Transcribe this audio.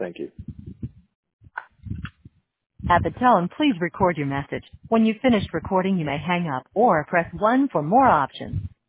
Thank you. At the tone, please record your message. When you've finished recording, you may hang up or press 1 for more options.